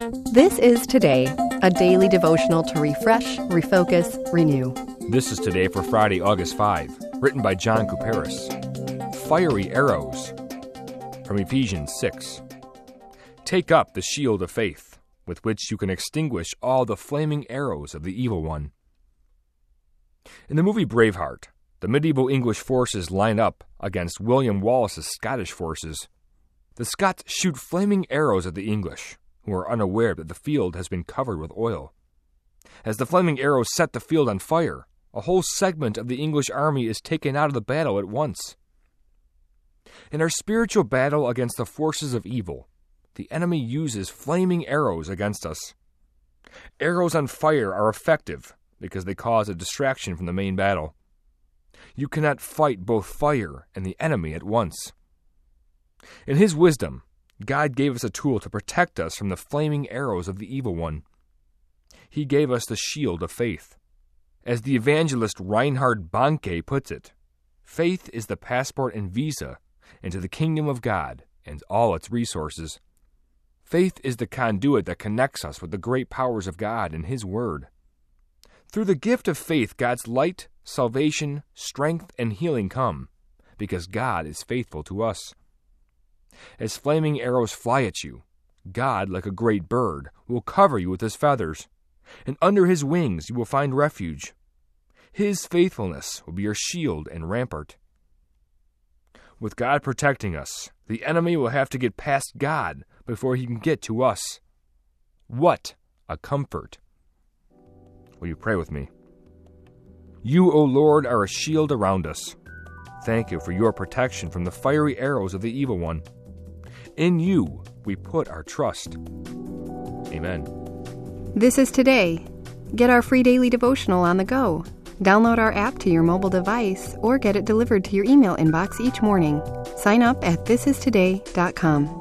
This is Today, a daily devotional to refresh, refocus, renew. This is Today for Friday, August 5, written by John Couperus. Fiery arrows, from Ephesians 6. Take up the shield of faith, with which you can extinguish all the flaming arrows of the evil one. In the movie Braveheart, the medieval English forces line up against William Wallace's Scottish forces. The Scots shoot flaming arrows at the English, who are unaware that the field has been covered with oil. As the flaming arrows set the field on fire, a whole segment of the English army is taken out of the battle at once. In our spiritual battle against the forces of evil, the enemy uses flaming arrows against us. Arrows on fire are effective because they cause a distraction from the main battle. You cannot fight both fire and the enemy at once. In His wisdom, God gave us a tool to protect us from the flaming arrows of the evil one. He gave us the shield of faith. As the evangelist Reinhard Bonnke puts it, faith is the passport and visa into the kingdom of God and all its resources. Faith is the conduit that connects us with the great powers of God and His Word. Through the gift of faith, God's light, salvation, strength, and healing come, because God is faithful to us. As flaming arrows fly at you, God, like a great bird, will cover you with His feathers, and under His wings you will find refuge. His faithfulness will be your shield and rampart. With God protecting us, the enemy will have to get past God before he can get to us. What a comfort! Will you pray with me? You, O Lord, are a shield around us. Thank you for your protection from the fiery arrows of the evil one. In you we put our trust. Amen. This is Today. Get our free daily devotional on the go. Download our app to your mobile device or get it delivered to your email inbox each morning. Sign up at thisistoday.com.